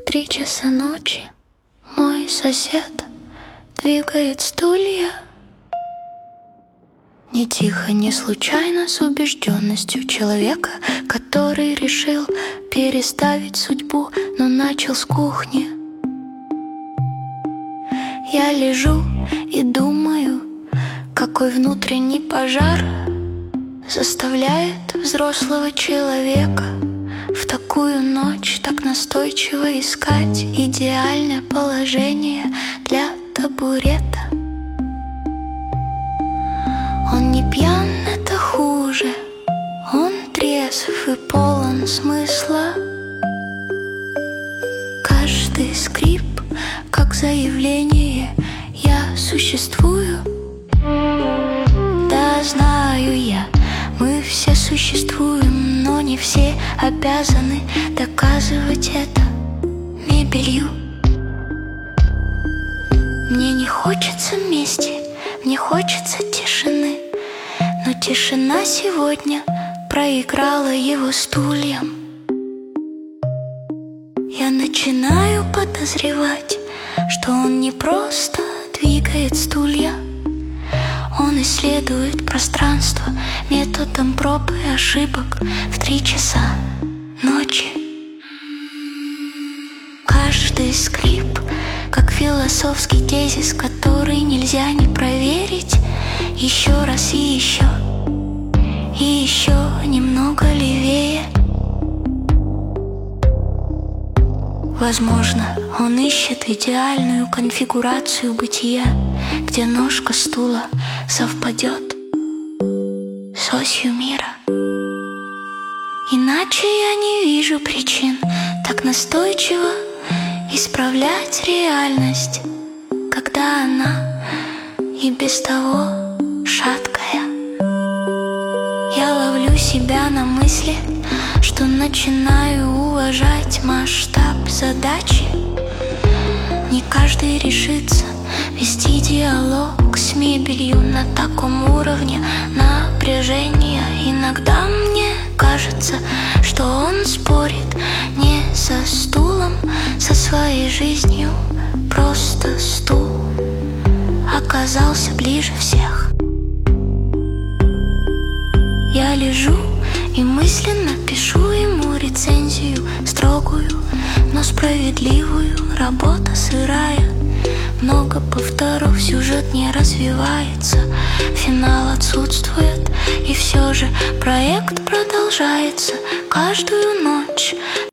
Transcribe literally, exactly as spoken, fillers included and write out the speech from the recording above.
Три часа ночи мой сосед двигает стулья. Не тихо, не случайно, с убежденностью человека, который решил переставить судьбу, но начал с кухни. Я лежу и думаю, какой внутренний пожар заставляет взрослого человека в такую ночь так настойчиво искать идеальное положение для табурета. Он не пьян, это хуже, он трезв и полон смысла. Каждый скрип, как заявление, я существую. Да, знаю я, мы все существуем, но не все обязаны доказывать это мебелью. Мне не хочется мести, мне хочется тишины, но тишина сегодня проиграла его стульям. Я начинаю подозревать, что он не просто двигает стулья, он исследует пространство методом проб и ошибок в три часа ночи. Каждый скрип, как философский тезис, который нельзя не проверить. Еще раз и еще, и еще немного левее. Возможно, он ищет идеальную конфигурацию бытия, где ножка стула совпадет с осью мира. Иначе я не вижу причин так настойчиво исправлять реальность, когда она и без того шаткая. Я ловлю себя на мысли, что начинаю уважать масштаб задачи. Не каждый решится вести диалог с мебелью на таком уровне напряжения. Иногда мне кажется, что он спорит не со стулом, со своей жизнью. Просто стул оказался ближе всех. Я лежу и мысленно пишу ему рецензию, строгую, но справедливую. Работа сырая, много повторов, сюжет не развивается, финал отсутствует, и все же проект продолжается каждую ночь.